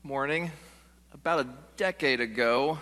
Morning. About a decade ago,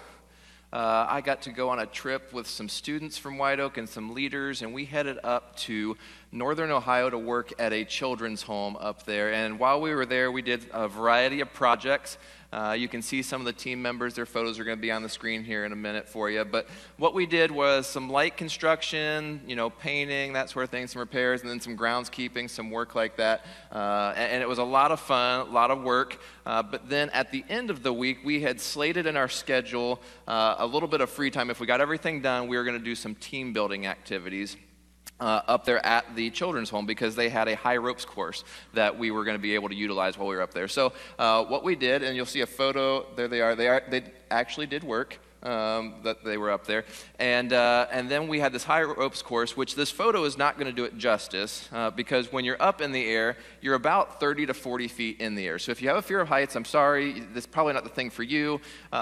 I got to go on a trip with some students from White Oak and some leaders, and we headed up to Northern Ohio to work at a children's home up there. And while we were there, we did a variety of projects. You can see some of the team members. Their photos are going to be on the screen here in a minute for you. But what we did was some light construction, painting, that sort of thing, some repairs, and then some groundskeeping, some work like that. And it was a lot of fun, a lot of work. But then at the end of the week, we had slated in our schedule a little bit of free time. If we got everything done, we were going to do some team building activities up there at the children's home because they had a high ropes course that we were going to be able to utilize while we were up there. So what we did, and you'll see a photo, there they are. They actually did work. That they were up there, and then we had this high ropes course, which this photo is not going to do it justice because when you're up in the air, you're about 30 to 40 feet in the air. So if you have a fear of heights, I'm sorry, this is probably not the thing for you,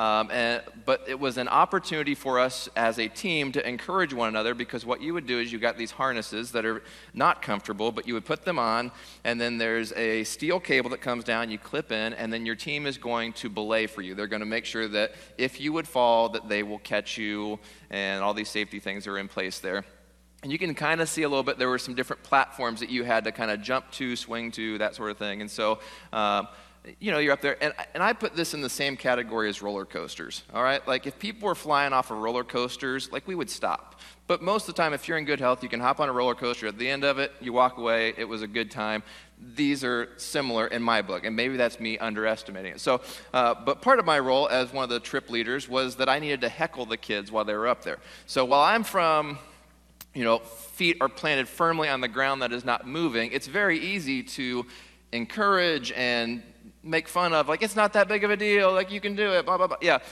but it was an opportunity for us as a team to encourage one another because what you would do is you got these harnesses that are not comfortable, but you would put them on, and then there's a steel cable that comes down, you clip in, and then your team is going to belay for you. They're going to make sure that if you would fall, that they will catch you, and all these safety things are in place there. And you can kind of see a little bit, there were some different platforms that you had to kind of jump to, swing to, that sort of thing. And so, you're up there. And I put this in the same category as roller coasters, all right? Like, if people were flying off of roller coasters, we would stop. But most of the time, if you're in good health, you can hop on a roller coaster. At the end of it, you walk away. It was a good time. These are similar in my book, and maybe that's me underestimating it. So, but part of my role as one of the trip leaders was that I needed to heckle the kids while they were up there. So while I'm from, feet are planted firmly on the ground that is not moving, it's very easy to encourage and make fun of, it's not that big of a deal, you can do it, blah, blah, blah. Yeah.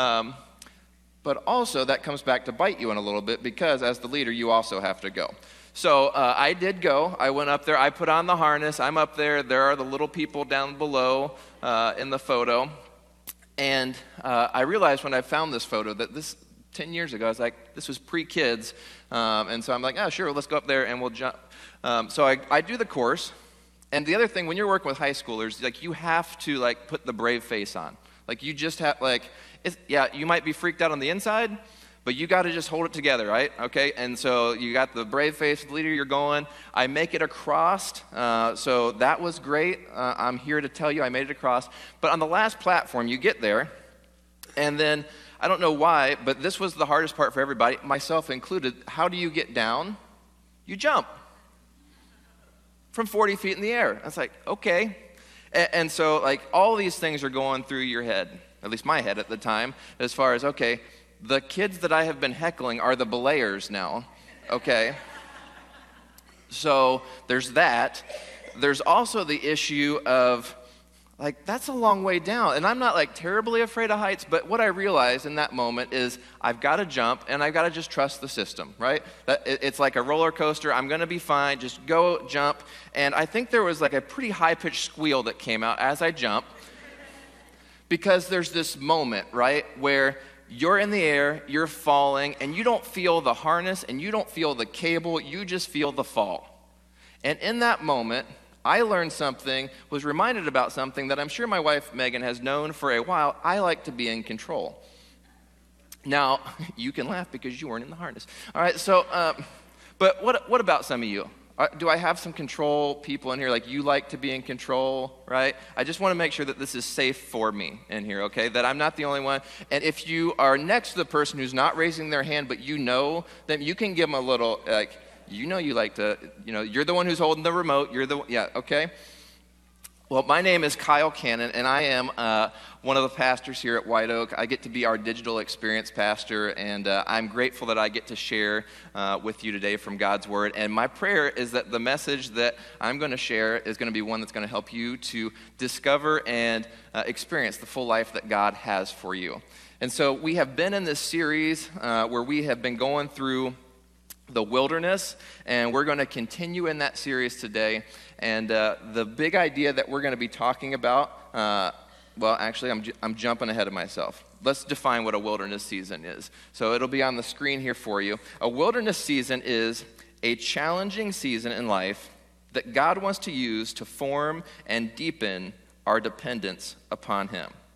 But also that comes back to bite you in a little bit because as the leader, you also have to go. So I did go. I went up there. I put on the harness. I'm up there. There are the little people down below in the photo. And I realized when I found this photo that this 10 years ago, I was like, this was pre-kids. And so I'm like, oh, sure, let's go up there and we'll jump. So I do the course. And the other thing, when you're working with high schoolers, you have to, put the brave face on. You just have, you might be freaked out on the inside, but you got to just hold it together, right? Okay, and so you got the brave face, the leader, you're going. I make it across, so that was great. I'm here to tell you I made it across. But on the last platform, you get there, and then, I don't know why, but this was the hardest part for everybody, myself included. How do you get down? You jump from 40 feet in the air. I was like, okay. And so, all these things are going through your head, at least my head at the time, as far as, okay, the kids that I have been heckling are the belayers now, okay? So there's that. There's also the issue of, that's a long way down. And I'm not, terribly afraid of heights, but what I realized in that moment is I've got to jump, and I've got to just trust the system, right? It's like a roller coaster. I'm going to be fine. Just go, jump. And I think there was, a pretty high-pitched squeal that came out as I jumped because there's this moment, right, where you're in the air, you're falling, and you don't feel the harness, and you don't feel the cable, you just feel the fall. And in that moment, I learned something, was reminded about something that I'm sure my wife, Megan, has known for a while. I like to be in control. Now, you can laugh because you weren't in the harness. All right, so, but what about some of you? Do I have some control people in here, you like to be in control, right? I just want to make sure that this is safe for me in here, okay? That I'm not the only one. And if you are next to the person who's not raising their hand, but then you can give them a little, you like to, you're the one who's holding the remote. Yeah, okay? Well, my name is Kyle Cannon, and I am one of the pastors here at White Oak. I get to be our digital experience pastor, and I'm grateful that I get to share with you today from God's Word. And my prayer is that the message that I'm going to share is going to be one that's going to help you to discover and experience the full life that God has for you. And so we have been in this series where we have been going through the wilderness, and we're going to continue in that series today. And the big idea that we're going to be talking about, I'm jumping ahead of myself. Let's define what a wilderness season is. So it'll be on the screen here for you. A wilderness season is a challenging season in life that God wants to use to form and deepen our dependence upon Him.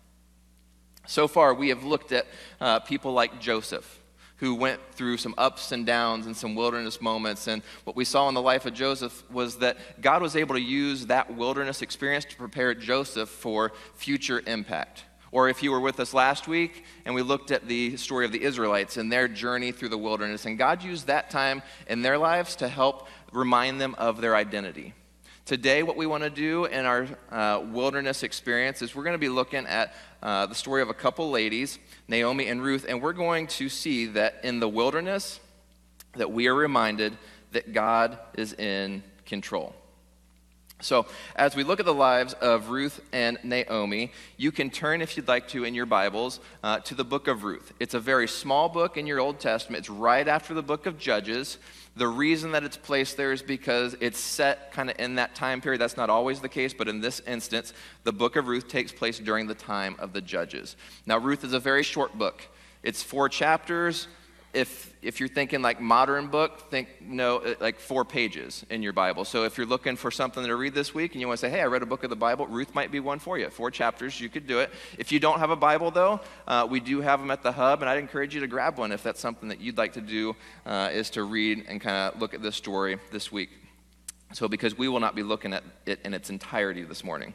So far, we have looked at people like Joseph, who went through some ups and downs and some wilderness moments. And what we saw in the life of Joseph was that God was able to use that wilderness experience to prepare Joseph for future impact. Or if you were with us last week and we looked at the story of the Israelites and their journey through the wilderness, and God used that time in their lives to help remind them of their identity. Today, what we want to do in our wilderness experience is we're going to be looking at the story of a couple ladies, Naomi and Ruth, and we're going to see that in the wilderness that we are reminded that God is in control. So as we look at the lives of Ruth and Naomi, you can turn, if you'd like to, in your Bibles, to the book of Ruth. It's a very small book in your Old Testament. It's right after the book of Judges. The reason that it's placed there is because it's set kind of in that time period. That's not always the case, but in this instance, the book of Ruth takes place during the time of the Judges. Now, Ruth is a very short book. It's 4 chapters. If you're thinking like modern book, think like 4 pages in your Bible. So if you're looking for something to read this week and you want to say, hey, I read a book of the Bible, Ruth might be one for you. 4 chapters, you could do it. If you don't have a Bible, though, we do have them at the Hub, and I'd encourage you to grab one if that's something that you'd like to do, is to read and kind of look at this story this week. So because we will not be looking at it in its entirety this morning.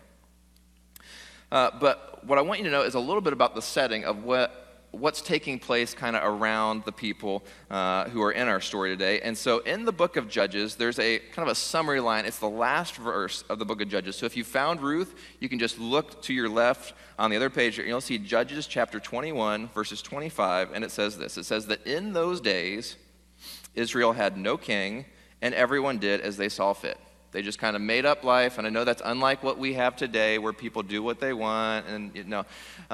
But what I want you to know is a little bit about the setting of what's taking place kind of around the people who are in our story today. And so in the book of Judges, there's a kind of a summary line. It's the last verse of the book of Judges. So if you found Ruth, you can just look to your left on the other page, and you'll see Judges chapter 21, verses 25, and it says this. It says that in those days, Israel had no king, and everyone did as they saw fit. They just kind of made up life, and I know that's unlike what we have today, where people do what they want, and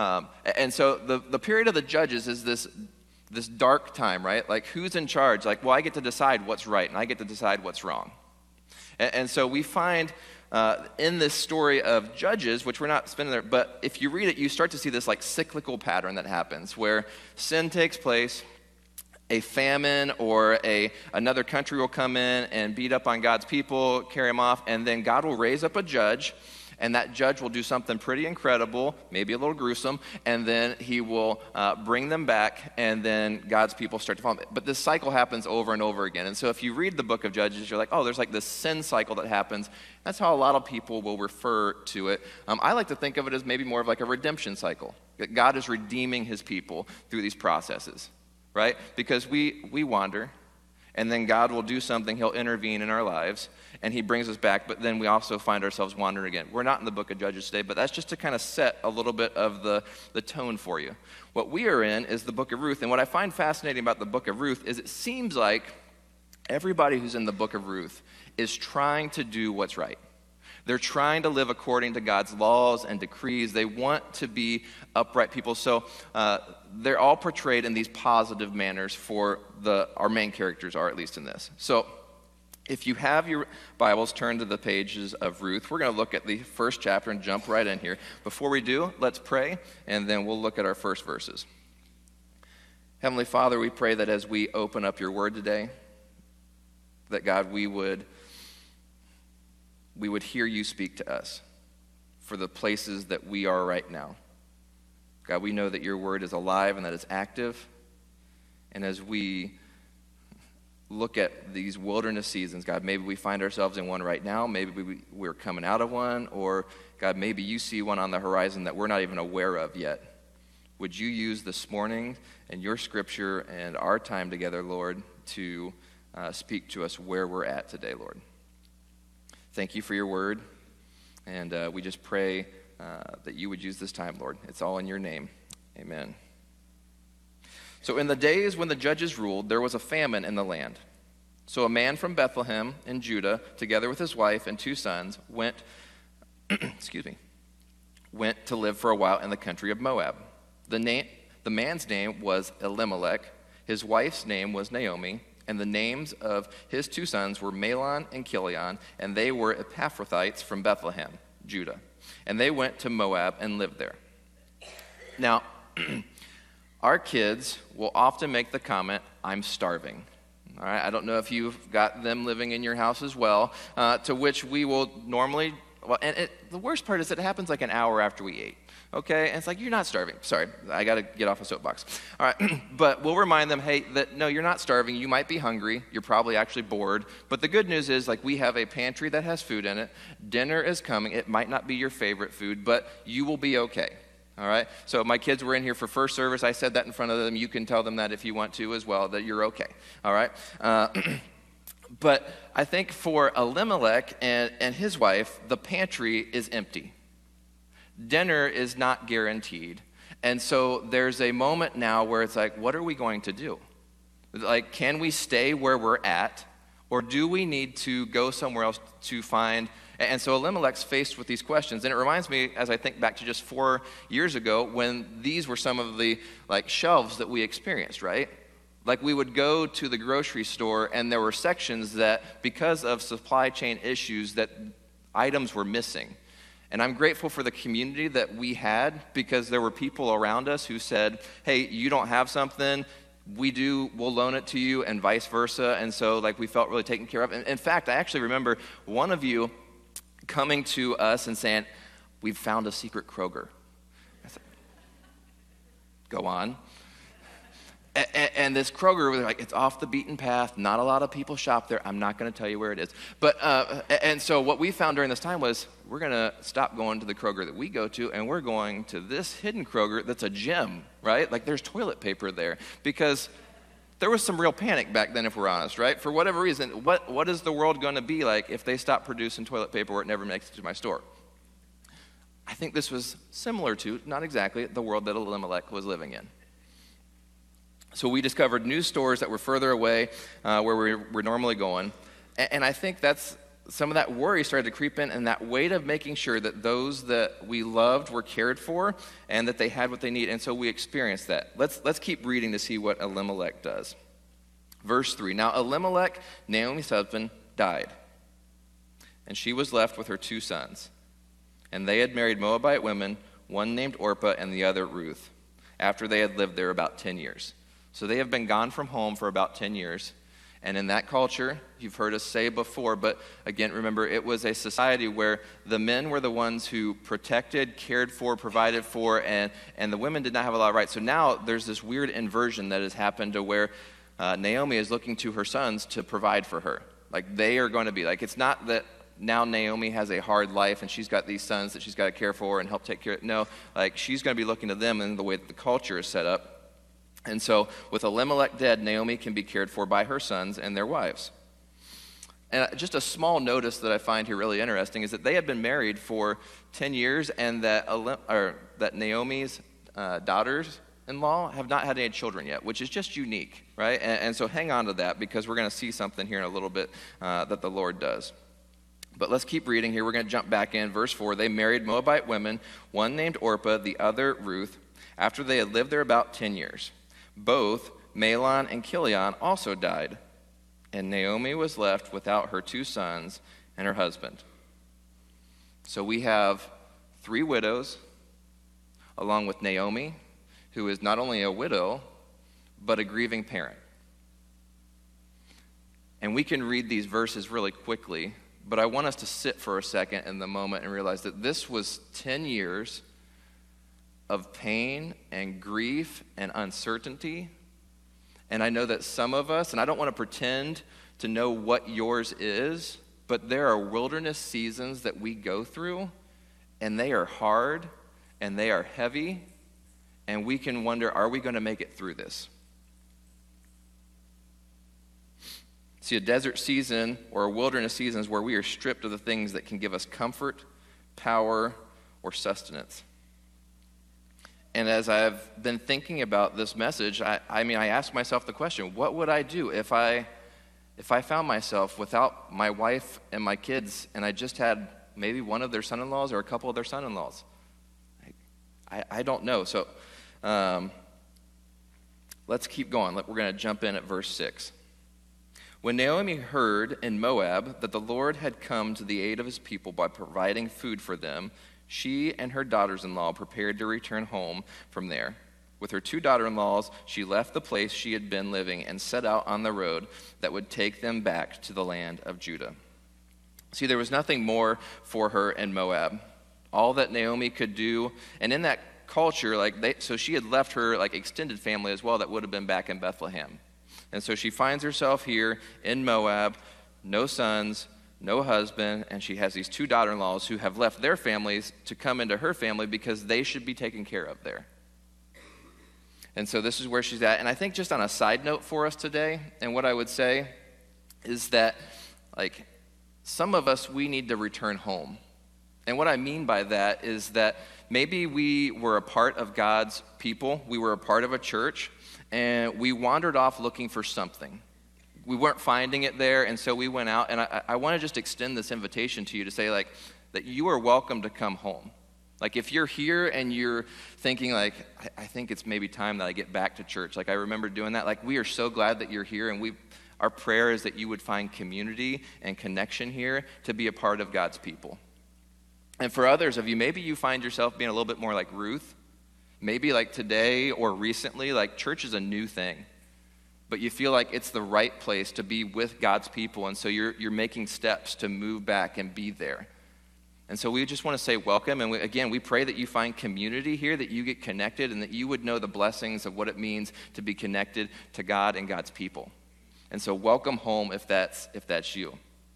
and so the period of the Judges is this dark time, right? Like, who's in charge? Like, well, I get to decide what's right, and I get to decide what's wrong. And so we find in this story of Judges, which we're not spending there, but if you read it, you start to see this like cyclical pattern that happens, where sin takes place. A famine or another country will come in and beat up on God's people, carry them off, and then God will raise up a judge, and that judge will do something pretty incredible, maybe a little gruesome, and then he will bring them back, and then God's people start to follow. But this cycle happens over and over again. And so if you read the book of Judges, you're like, oh, there's like this sin cycle that happens. That's how a lot of people will refer to it. I like to think of it as maybe more of like a redemption cycle, that God is redeeming his people through these processes. Right? Because we wander, and then God will do something. He'll intervene in our lives, and he brings us back, but then we also find ourselves wandering again. We're not in the book of Judges today, but that's just to kind of set a little bit of the tone for you. What we are in is the book of Ruth, and what I find fascinating about the book of Ruth is it seems like everybody who's in the book of Ruth is trying to do what's right. They're trying to live according to God's laws and decrees. They want to be upright people. So they're all portrayed in these positive manners for our main characters are, at least in this. So if you have your Bibles, turn to the pages of Ruth. We're going to look at the first chapter and jump right in here. Before we do, let's pray, and then we'll look at our first verses. Heavenly Father, we pray that as we open up your word today, that God, we would hear you speak to us for the places that we are right now. God, we know that your word is alive and that it's active. And as we look at these wilderness seasons, God, maybe we find ourselves in one right now. Maybe we're coming out of one. Or, God, maybe you see one on the horizon that we're not even aware of yet. Would you use this morning and your scripture and our time together, Lord, to speak to us where we're at today, Lord? Thank you for your word, and we just pray that you would use this time, Lord. It's all in your name. Amen. So in the days when the judges ruled, there was a famine in the land. So a man from Bethlehem in Judah, together with his wife and 2 sons, went to live for a while in the country of Moab. The man's name was Elimelech, his wife's name was Naomi, and the names of his 2 sons were Mahlon and Chilion, and they were Epaphrathites from Bethlehem, Judah. And they went to Moab and lived there. Now, our kids will often make the comment, I'm starving. All right, I don't know if you've got them living in your house as well, to which we will normally Well, and the worst part is it happens like an hour after we ate, okay? And it's like, you're not starving. Sorry, I got to get off a soapbox. All right, but we'll remind them, hey, that no, you're not starving. You might be hungry. You're probably actually bored. But the good news is, like, we have a pantry that has food in it. Dinner is coming. It might not be your favorite food, but you will be okay. All right? So my kids were in here for first service. I said that in front of them. You can tell them that if you want to as well, that you're okay. All right? But I think for Elimelech and his wife, the pantry is empty. Dinner is not guaranteed. And so there's a moment now where it's like, what are we going to do? Like, can we stay where we're at? Or do we need to go somewhere else to find? And so Elimelech's faced with these questions. And it reminds me, as I think back to just 4 years ago, when these were some of the, like, shelves that we experienced, right? Like, we would go to the grocery store, and there were sections that, because of supply chain issues, that items were missing. And I'm grateful for the community that we had, because there were people around us who said, hey, you don't have something, we'll loan it to you, and vice versa. And so, like, we felt really taken care of. And in fact, I actually remember one of you coming to us and saying, we've found a secret Kroger. I said, go on. And this Kroger was like, it's off the beaten path. Not a lot of people shop there. I'm not going to tell you where it is. But and so what we found during this time was we're going to stop going to the Kroger that we go to, and we're going to this hidden Kroger that's a gem, right? Like, there's toilet paper there, because there was some real panic back then, if we're honest, right? For whatever reason, what is the world going to be like if they stop producing toilet paper or it never makes it to my store? I think this was similar to, not exactly, the world that Elimelech was living in. So we discovered new stores that were further away where we were normally going. And I think that's some of that worry started to creep in, and that weight of making sure that those that we loved were cared for and that they had what they need. And so we experienced that. Let's keep reading to see what Elimelech does. Verse 3, now Elimelech, Naomi's husband, died, and she was left with her 2 sons. And they had married Moabite women, one named Orpah and the other Ruth, after they had lived there about 10 years. So they have been gone from home for about 10 years. And in that culture, you've heard us say before, but again, remember, it was a society where the men were the ones who protected, cared for, provided for, and the women did not have a lot of rights. So now there's this weird inversion that has happened to where Naomi is looking to her sons to provide for her. Like, they are going to be, like, it's not that now Naomi has a hard life and she's got these sons that she's got to care for and help take care of. No, like, she's going to be looking to them in the way that the culture is set up. And so, with Elimelech dead, Naomi can be cared for by her sons and their wives. And just a small notice that I find here really interesting is that they had been married for 10 years, and that Naomi's daughters-in-law have not had any children yet, which is just unique, right? And so hang on to that, because we're going to see something here in a little bit that the Lord does. But let's keep reading here. We're going to jump back in. Verse 4, they married Moabite women, one named Orpah, the other Ruth, after they had lived there about 10 years. Both Mahlon and Chilion also died, and Naomi was left without her 2 sons and her husband. So we have 3 widows, along with Naomi, who is not only a widow, but a grieving parent. And we can read these verses really quickly, but I want us to sit for a second in the moment and realize that this was 10 years of pain and grief and uncertainty. And I know that some of us, and I don't want to pretend to know what yours is, but there are wilderness seasons that we go through, and they are hard, and they are heavy, and we can wonder, are we going to make it through this? See, a desert season or a wilderness season is where we are stripped of the things that can give us comfort, power, or sustenance. And as I've been thinking about this message, I ask myself the question, what would I do if I found myself without my wife and my kids, and I just had maybe one of their son-in-laws or a couple of their son-in-laws? I don't know. So let's keep going. We're going to jump in at verse 6. When Naomi heard in Moab that the Lord had come to the aid of his people by providing food for them, she and her daughters-in-law prepared to return home from there. With her 2 daughter-in-laws, she left the place she had been living and set out on the road that would take them back to the land of Judah. See, there was nothing more for her in Moab. All that Naomi could do, and in that culture, so she had left her extended family as well that would have been back in Bethlehem. And so she finds herself here in Moab, no sons, no husband, and she has these two daughter-in-laws who have left their families to come into her family because they should be taken care of there. And so this is where she's at. And I think just on a side note for us today, and what I would say is that, some of us, we need to return home. And what I mean by that is that maybe we were a part of God's people, we were a part of a church, and we wandered off looking for something. We weren't finding it there, and so we went out, and I want to just extend this invitation to you to say, that you are welcome to come home. If you're here and you're thinking, I think it's maybe time that I get back to church. I remember doing that. We are so glad that you're here, and our prayer is that you would find community and connection here to be a part of God's people. And for others of you, maybe you find yourself being a little bit more like Ruth. Maybe today or recently, church is a new thing. But you feel like it's the right place to be with God's people, and so you're making steps to move back and be there. And so we just want to say welcome, and we pray that you find community here, that you get connected, and that you would know the blessings of what it means to be connected to God and God's people. And so welcome home if that's you.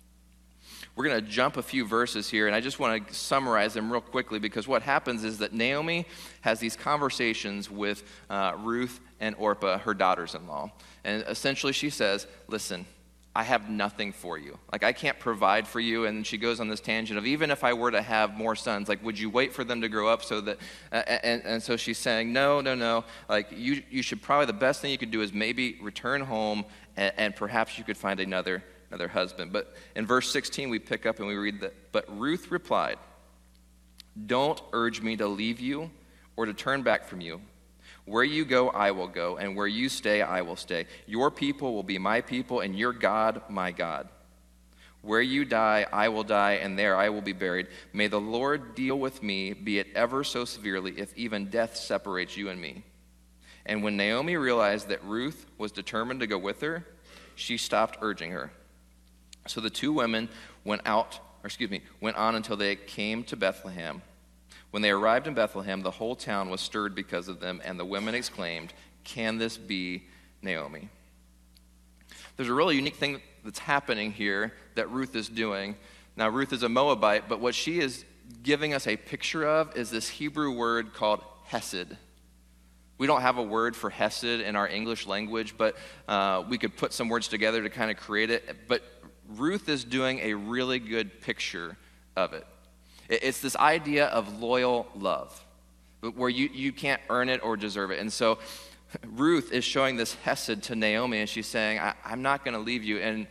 We're going to jump a few verses here, and I just want to summarize them real quickly, because what happens is that Naomi has these conversations with Ruth and Orpah, her daughters-in-law. And essentially she says, listen, I have nothing for you. I can't provide for you. And she goes on this tangent of, even if I were to have more sons, would you wait for them to grow up so that, and so she's saying, no. You should probably, the best thing you could do is maybe return home, and perhaps you could find another husband. But in verse 16, we pick up and we read that, but Ruth replied, don't urge me to leave you or to turn back from you. Where you go, I will go, and where you stay, I will stay. Your people will be my people, and your God, my God. Where you die, I will die, and there I will be buried. May the Lord deal with me, be it ever so severely, if even death separates you and me. And when Naomi realized that Ruth was determined to go with her, she stopped urging her. So the two women went on until they came to Bethlehem. When they arrived in Bethlehem, the whole town was stirred because of them, and the women exclaimed, can this be Naomi? There's a really unique thing that's happening here that Ruth is doing. Now, Ruth is a Moabite, but what she is giving us a picture of is this Hebrew word called hesed. We don't have a word for hesed in our English language, but we could put some words together to kind of create it. But Ruth is doing a really good picture of it. It's this idea of loyal love, where you can't earn it or deserve it. And so Ruth is showing this hesed to Naomi, and she's saying, I'm not going to leave you. And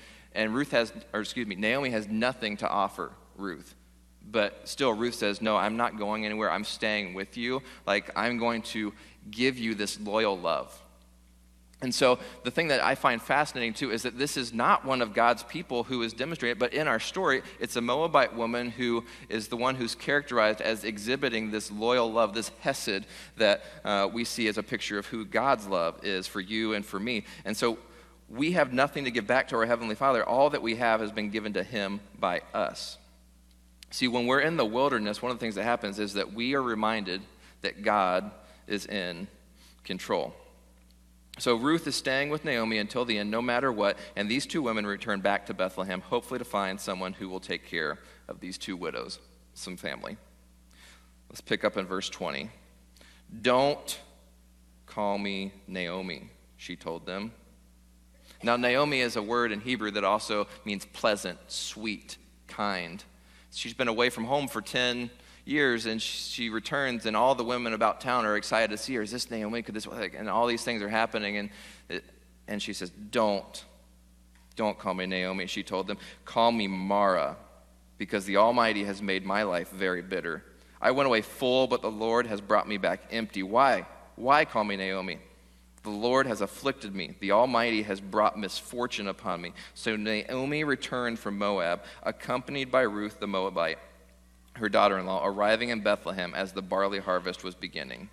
Naomi has nothing to offer Ruth. But still, Ruth says, no, I'm not going anywhere. I'm staying with you. I'm going to give you this loyal love. And so the thing that I find fascinating, too, is that this is not one of God's people who is demonstrated, but in our story, it's a Moabite woman who is the one who's characterized as exhibiting this loyal love, this hesed that we see as a picture of who God's love is for you and for me. And so we have nothing to give back to our Heavenly Father. All that we have has been given to Him by us. See, when we're in the wilderness, one of the things that happens is that we are reminded that God is in control. So Ruth is staying with Naomi until the end, no matter what, and these two women return back to Bethlehem, hopefully to find someone who will take care of these two widows, some family. Let's pick up in verse 20. Don't call me Naomi, she told them. Now, Naomi is a word in Hebrew that also means pleasant, sweet, kind. She's been away from home for 10 years, and she returns, and all the women about town are excited to see her. Is this Naomi? Could this, and all these things are happening, and she says, don't call me Naomi, she told them. Call me Mara, because the Almighty has made my life very bitter. I went away full, but the Lord has brought me back empty. Why call me Naomi? The Lord has afflicted me. The Almighty has brought misfortune upon me. So Naomi returned from Moab, accompanied by Ruth the Moabite, her daughter-in-law, arriving in Bethlehem as the barley harvest was beginning.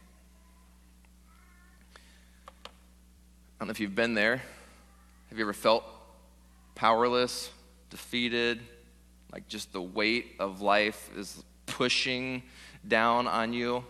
I don't know if you've been there. Have you ever felt powerless, defeated, like just the weight of life is pushing down on you.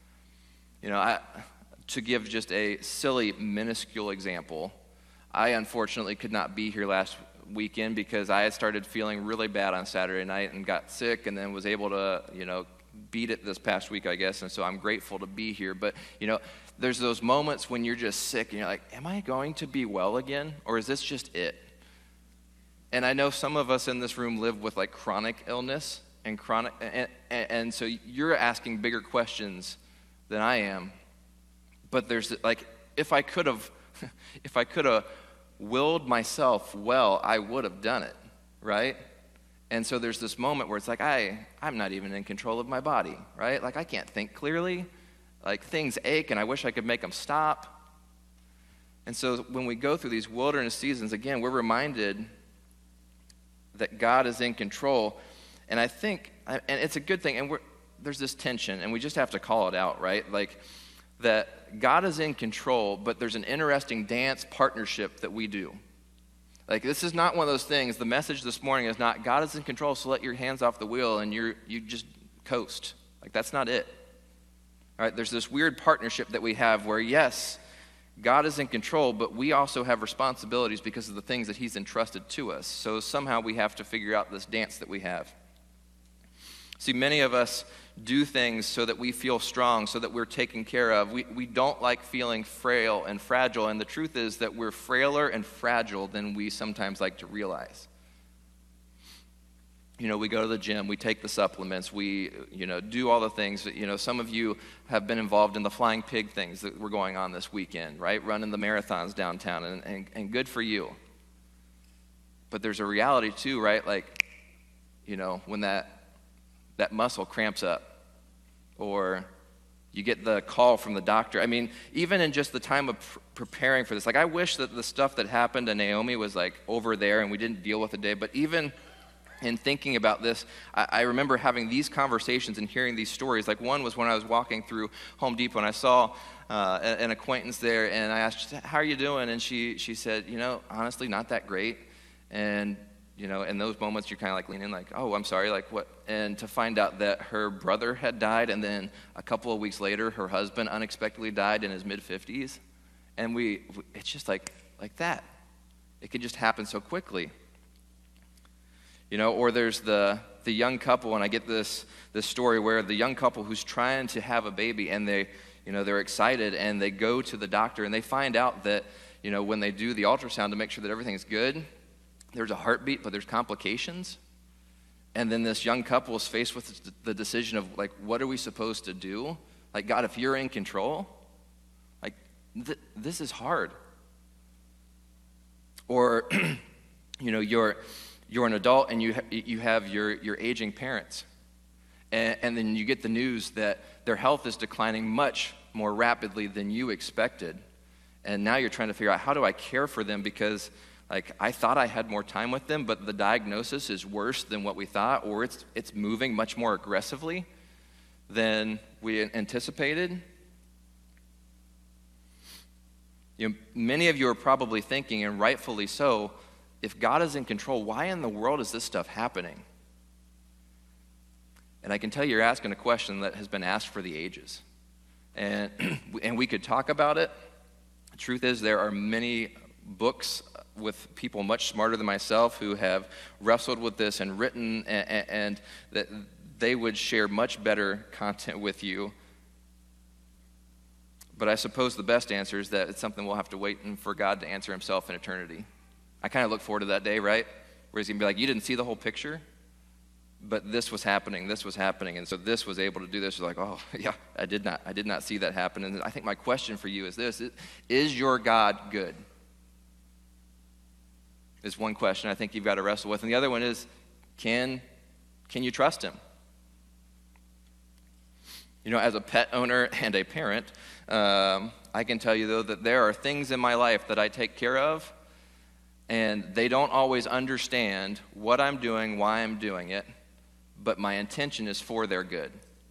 To give just a silly, minuscule example, I unfortunately could not be here last weekend because I had started feeling really bad on Saturday night and got sick, and then was able to, beat it this past week, I guess, and so I'm grateful to be here. But, there's those moments when you're just sick and you're like, am I going to be well again, or is this just it? And I know some of us in this room live with like chronic illness and so you're asking bigger questions than I am. But there's like, if I could have willed myself well, I would have done it, right? And so there's this moment where it's like, I'm not even in control of my body, right? Like I can't think clearly. Like things ache and I wish I could make them stop. And so when we go through these wilderness seasons, again, we're reminded that God is in control. And I think, and it's a good thing, and there's this tension, and we just have to call it out, right? Like that God is in control, but there's an interesting dance partnership that we do. Like this is not one of those things. The message this morning is not God is in control, so let your hands off the wheel and you just coast. Like that's not it. All right, there's this weird partnership that we have where yes, God is in control, but we also have responsibilities because of the things that he's entrusted to us. So somehow we have to figure out this dance that we have. See, many of us do things so that we feel strong, so that we're taken care of. We don't like feeling frail and fragile, and the truth is that we're frailer and fragile than we sometimes like to realize. We go to the gym, we take the supplements, we, do all the things. Some of you have been involved in the flying pig things that were going on this weekend, right? Running the marathons downtown, and good for you. But there's a reality too, right? Like, when that muscle cramps up, or you get the call from the doctor. I mean, even in just the time of preparing for this, like I wish that the stuff that happened to Naomi was like over there and we didn't deal with it today, but even in thinking about this, I remember having these conversations and hearing these stories. Like one was when I was walking through Home Depot and I saw an acquaintance there, and I asked, how are you doing? And she said, honestly, not that great. And, in those moments you're kind of like leaning like, oh, I'm sorry, like what? And to find out that her brother had died, and then a couple of weeks later her husband unexpectedly died in his mid-50s. And it's just like that. It can just happen so quickly. Or there's the young couple, and I get this story where the young couple who's trying to have a baby, and they're excited, and they go to the doctor, and they find out that, when they do the ultrasound to make sure that everything's good, there's a heartbeat, but there's complications. And then this young couple is faced with the decision of, like, what are we supposed to do? Like, God, if you're in control, like, this is hard. Or, you're an adult and you have your aging parents. And then you get the news that their health is declining much more rapidly than you expected. And now you're trying to figure out, how do I care for them? Because like I thought I had more time with them, but the diagnosis is worse than what we thought, or it's moving much more aggressively than we anticipated. Many of you are probably thinking, and rightfully so, if God is in control, why in the world is this stuff happening? And I can tell you're asking a question that has been asked for the ages. And we could talk about it. The truth is, there are many books with people much smarter than myself who have wrestled with this and written, and that they would share much better content with you. But I suppose the best answer is that it's something we'll have to wait for God to answer himself in eternity. I kind of look forward to that day, right? Where he's going to be like, you didn't see the whole picture, but this was happening, and so this was able to do this. You're like, oh, yeah, I did not see that happen. And I think my question for you is this: is your God good? Is one question I think you've got to wrestle with. And the other one is, can you trust him? As a pet owner and a parent, I can tell you, though, that there are things in my life that I take care of, and they don't always understand what I'm doing, why I'm doing it, but my intention is for their good.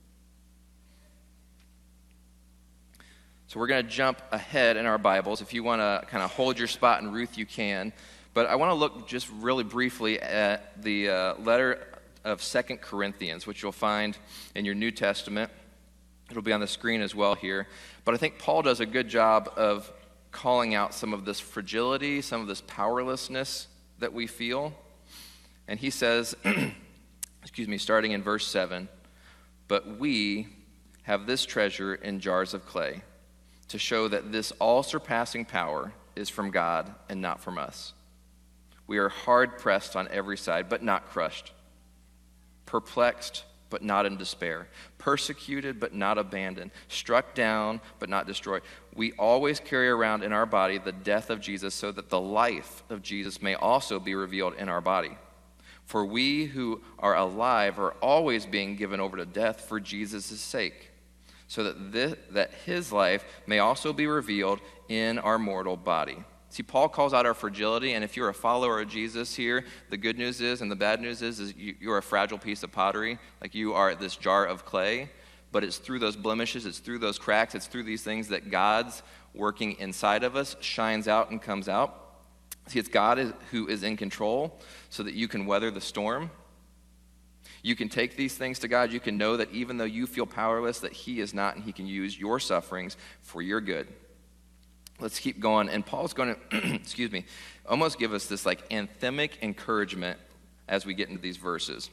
So we're going to jump ahead in our Bibles. If you want to kind of hold your spot in Ruth, you can. But I want to look just really briefly at the letter of 2 Corinthians, which you'll find in your New Testament. It'll be on the screen as well here. But I think Paul does a good job of calling out some of this fragility, some of this powerlessness that we feel. And he says, starting in verse 7, "But we have this treasure in jars of clay, to show that this all-surpassing power is from God and not from us. We are hard-pressed on every side, but not crushed, perplexed, but not in despair, persecuted, but not abandoned, struck down, but not destroyed. We always carry around in our body the death of Jesus, so that the life of Jesus may also be revealed in our body. For we who are alive are always being given over to death for Jesus' sake, so that his life may also be revealed in our mortal body." See, Paul calls out our fragility, and if you're a follower of Jesus here, the good news is, and the bad news is you're a fragile piece of pottery. Like, you are this jar of clay, but it's through those blemishes, it's through those cracks, it's through these things that God's working inside of us shines out and comes out. See, it's God who is in control so that you can weather the storm. You can take these things to God. You can know that even though you feel powerless, that he is not, and he can use your sufferings for your good. Let's keep going. And Paul's going to, almost give us this like anthemic encouragement as we get into these verses.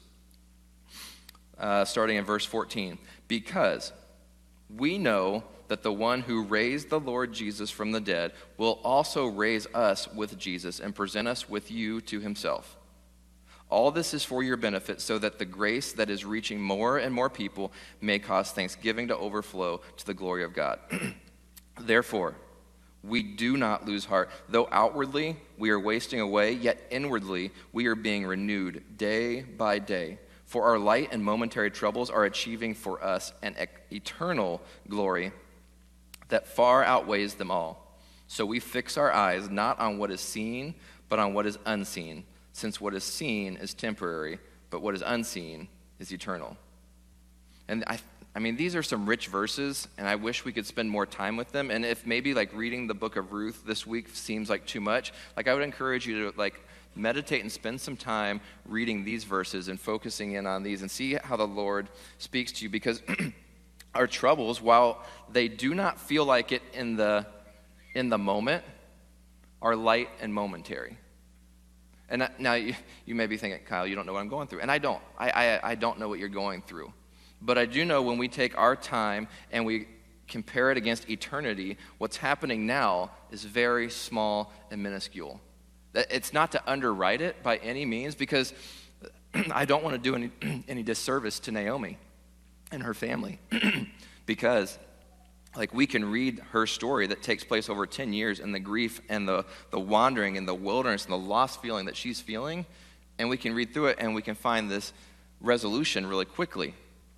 Starting in verse 14. "Because we know that the one who raised the Lord Jesus from the dead will also raise us with Jesus and present us with you to himself. All this is for your benefit, so that the grace that is reaching more and more people may cause thanksgiving to overflow to the glory of God. Therefore, we do not lose heart. Though outwardly we are wasting away, yet inwardly we are being renewed day by day. For our light and momentary troubles are achieving for us an eternal glory that far outweighs them all. So we fix our eyes not on what is seen, but on what is unseen, since what is seen is temporary, but what is unseen is eternal." And I mean, these are some rich verses, and I wish we could spend more time with them. And if maybe like reading the book of Ruth this week seems like too much, like I would encourage you to like meditate and spend some time reading these verses and focusing in on these and see how the Lord speaks to you. Because our troubles, while they do not feel like it in the moment, are light and momentary. And now you may be thinking, "Kyle, you don't know what I'm going through." And I don't. I don't know what you're going through. But I do know when we take our time and we compare it against eternity, what's happening now is very small and minuscule. It's not to underwrite it by any means, because I don't want to do any disservice to Naomi and her family. Because like we can read her story that takes place over 10 years, and the grief and the wandering and the wilderness and the lost feeling that she's feeling, and we can read through it and we can find this resolution really quickly.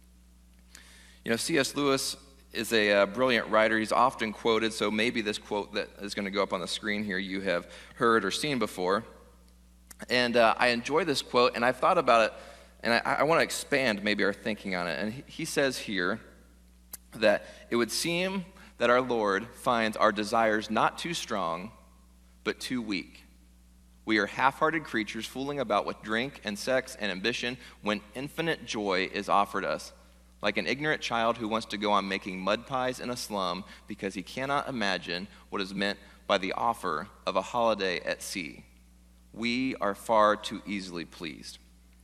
You know, C.S. Lewis is a brilliant writer. He's often quoted, so maybe this quote that is going to go up on the screen here you have heard or seen before. And I enjoy this quote, and I've thought about it, and I want to expand maybe our thinking on it. And he says here that it would seem that our Lord finds our desires not too strong, but too weak. We are half-hearted creatures fooling about with drink and sex and ambition when infinite joy is offered us. Like an ignorant child who wants to go on making mud pies in a slum because he cannot imagine what is meant by the offer of a holiday at sea. We are far too easily pleased.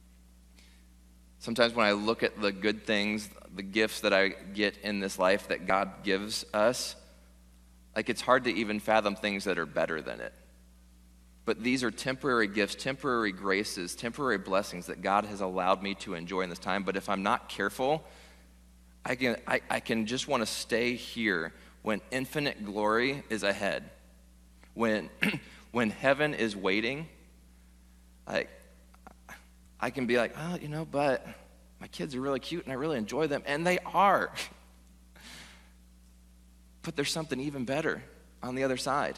Sometimes when I look at the good things, the gifts that I get in this life that God gives us, like it's hard to even fathom things that are better than it. But these are temporary gifts, temporary graces, temporary blessings that God has allowed me to enjoy in this time. But if I'm not careful, I can just want to stay here when infinite glory is ahead. When heaven is waiting, I can be like, "Oh, but my kids are really cute and I really enjoy them." And they are. But there's something even better on the other side.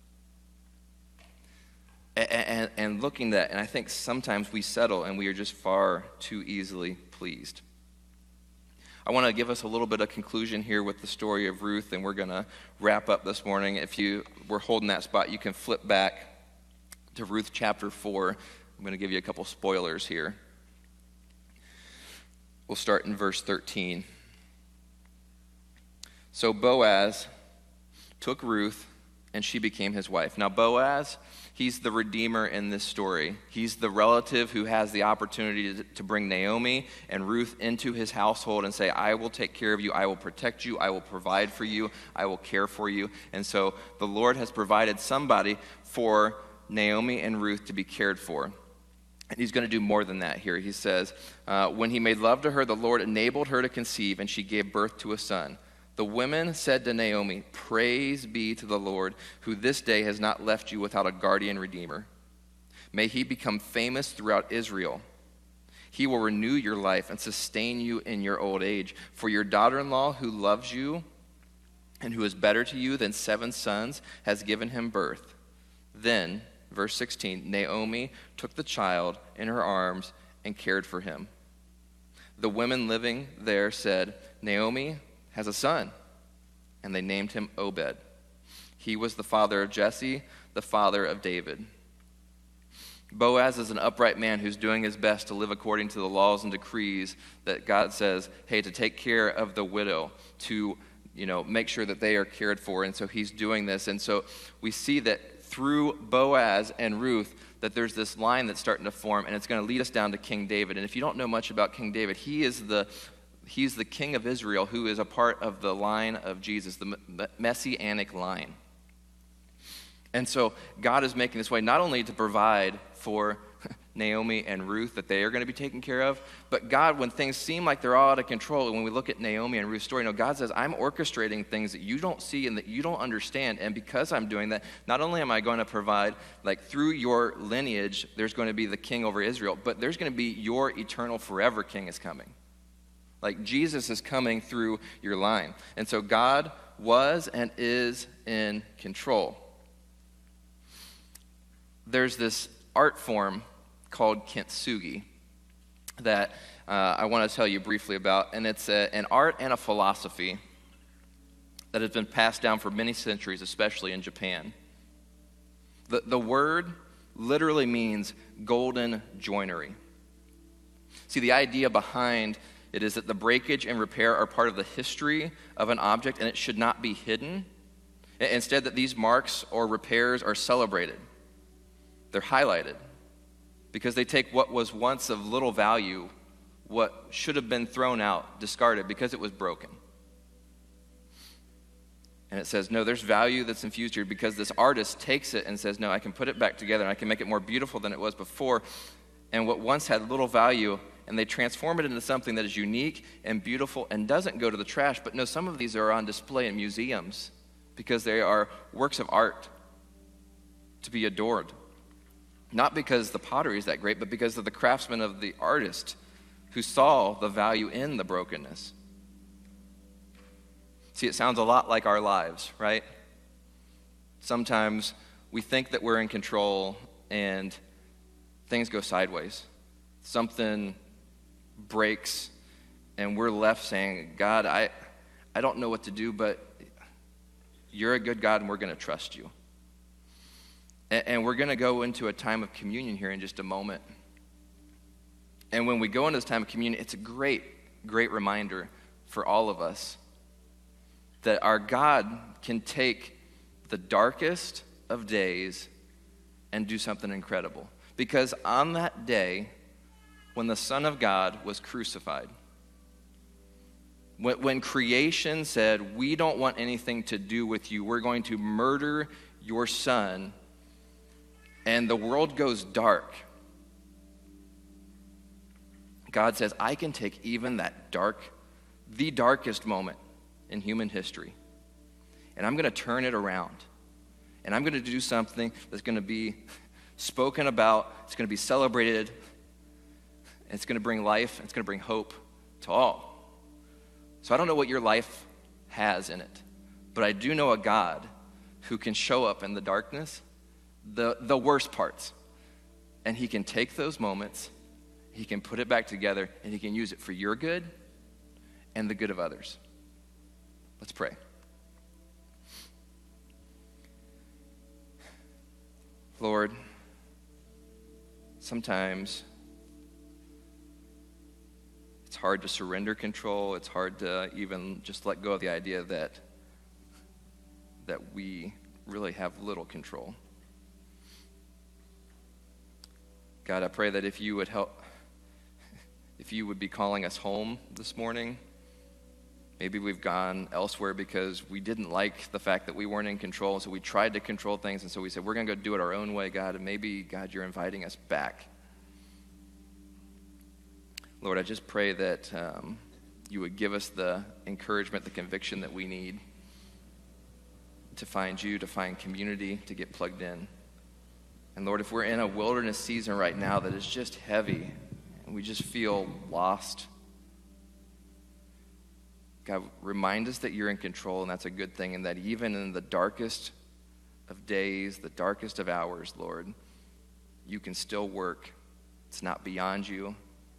And looking at that, and I think sometimes we settle and we are just far too easily pleased. I want to give us a little bit of conclusion here with the story of Ruth, and we're going to wrap up this morning. If you were holding that spot, you can flip back to Ruth chapter 4. I'm going to give you a couple spoilers here. We'll start in verse 13. So Boaz took Ruth, and she became his wife. Now Boaz, he's the redeemer in this story. He's the relative who has the opportunity to bring Naomi and Ruth into his household and say, I will take care of you, I will protect you, I will provide for you, I will care for you. And so the Lord has provided somebody for Naomi and Ruth to be cared for. And he's going to do more than that here. He says, when he made love to her, the Lord enabled her to conceive, and she gave birth to a son. The women said to Naomi, Praise be to the Lord, who this day has not left you without a guardian redeemer. May he become famous throughout Israel. He will renew your life and sustain you in your old age. For your daughter-in-law, who loves you and who is better to you than 7 sons, has given him birth. Then, verse 16, Naomi took the child in her arms and cared for him. The women living there said, Naomi has a son, and they named him Obed. He was the father of Jesse, the father of David. Boaz is an upright man who's doing his best to live according to the laws and decrees that God says, hey, to take care of the widow, to make sure that they are cared for. And so he's doing this. And so we see that through Boaz and Ruth, that there's this line that's starting to form, and it's going to lead us down to King David. And if you don't know much about King David, he's the king of Israel who is a part of the line of Jesus, the messianic line. And so God is making this way not only to provide for Naomi and Ruth that they are going to be taken care of, but God, when things seem like they're all out of control, and when we look at Naomi and Ruth's story, God says, I'm orchestrating things that you don't see and that you don't understand, and because I'm doing that, not only am I going to provide, through your lineage, there's going to be the king over Israel, but there's going to be your eternal forever king is coming. Jesus is coming through your line. And so God was and is in control. There's this art form called kintsugi that I want to tell you briefly about. And it's an art and a philosophy that has been passed down for many centuries, especially in Japan. The word literally means golden joinery. See, the idea behind it is that the breakage and repair are part of the history of an object, and it should not be hidden. Instead, that these marks or repairs are celebrated. They're highlighted because they take what was once of little value, what should have been thrown out, discarded because it was broken. And it says, no, there's value that's infused here because this artist takes it and says, no, I can put it back together and I can make it more beautiful than it was before. And what once had little value, and they transform it into something that is unique and beautiful and doesn't go to the trash. But no, some of these are on display in museums because they are works of art to be adored. Not because the pottery is that great, but because of the craftsman of the artist who saw the value in the brokenness. See, it sounds a lot like our lives, right? Sometimes we think that we're in control and things go sideways. Something breaks and we're left saying, God, I don't know what to do, but you're a good God and we're going to trust you. And we're going to go into a time of communion here in just a moment. And when we go into this time of communion, it's a great, great reminder for all of us that our God can take the darkest of days and do something incredible. Because on that day, when the Son of God was crucified, when creation said, we don't want anything to do with you, we're going to murder your Son, and the world goes dark, God says, I can take even that the darkest moment in human history, and I'm going to turn it around, and I'm going to do something that's going to be spoken about, it's going to be celebrated, and it's going to bring life, and it's going to bring hope to all. So I don't know what your life has in it, but I do know a God who can show up in the darkness, the worst parts, and he can take those moments, he can put it back together, and he can use it for your good and the good of others. Let's pray. Lord, sometimes it's hard to surrender control. It's hard to even just let go of the idea that we really have little control. God, I pray that if you would be calling us home this morning. Maybe we've gone elsewhere because we didn't like the fact that we weren't in control, so we tried to control things, and so we said, we're going to go do it our own way, God, and maybe, God, you're inviting us back. Lord, I just pray that you would give us the encouragement, the conviction that we need to find you, to find community, to get plugged in. And Lord, if we're in a wilderness season right now that is just heavy, and we just feel lost, God, remind us that you're in control, and that's a good thing, and that even in the darkest of days, the darkest of hours, Lord, you can still work. It's not beyond you.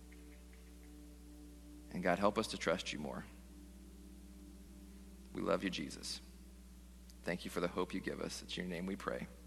And God, help us to trust you more. We love you, Jesus. Thank you for the hope you give us. It's in your name we pray.